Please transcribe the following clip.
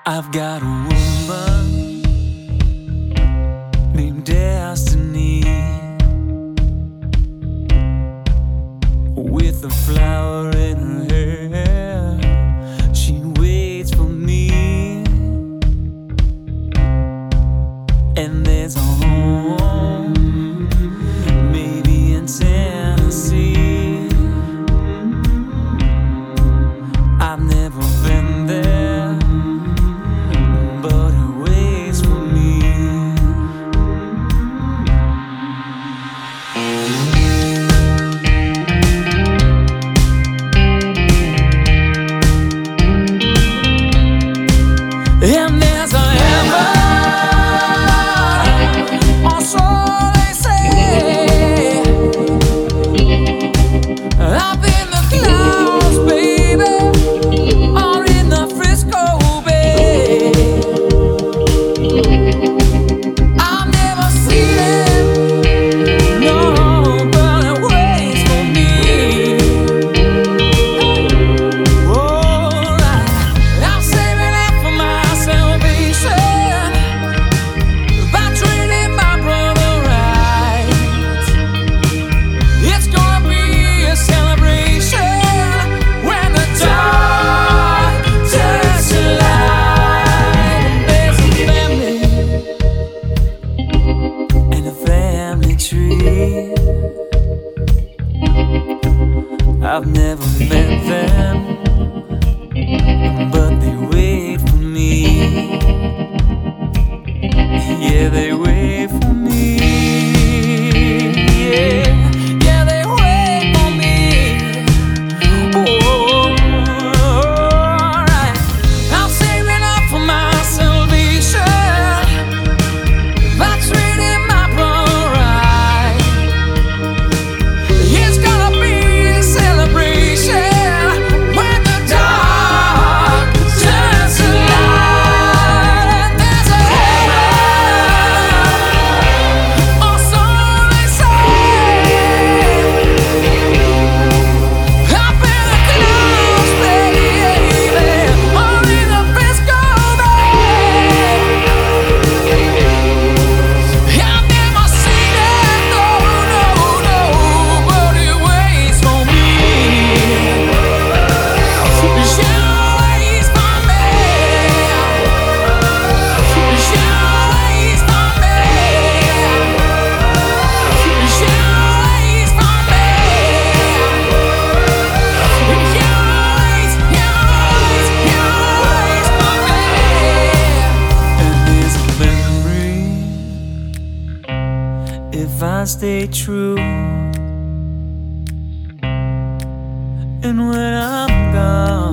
I've got a woman named Destiny, with a flower in her hair. She waits for me, and there's a home, maybe in Tennessee. I've never been there, but it waits for me. And there's a heaven, or so they say, up in the clouds, baby, or in the Frisco Bay. I've never seen it, no, but it waits for me. Oh, I'm saving up for my salvation by treating my brother right. It's gonna be a celebration when the dark turns to light. There's a family and a family tree. I've never met them, but they wait for me. Yeah, they wait for me. Yeah, yeah, they wait for me. Oh, alright. I'm saving up for my salvation by treating my brother right. It's gonna be a celebration when the dark turns to light. And there's a heaven, or so they say, up in the clouds, baby, or in the Frisco Bay. I've never seen it, no, no, no, but it waits for me. Yeah, it waits for me. Yeah, it waits for me. Yeah, it waits for me. And there's a memory if I stay true, and when I'm gone,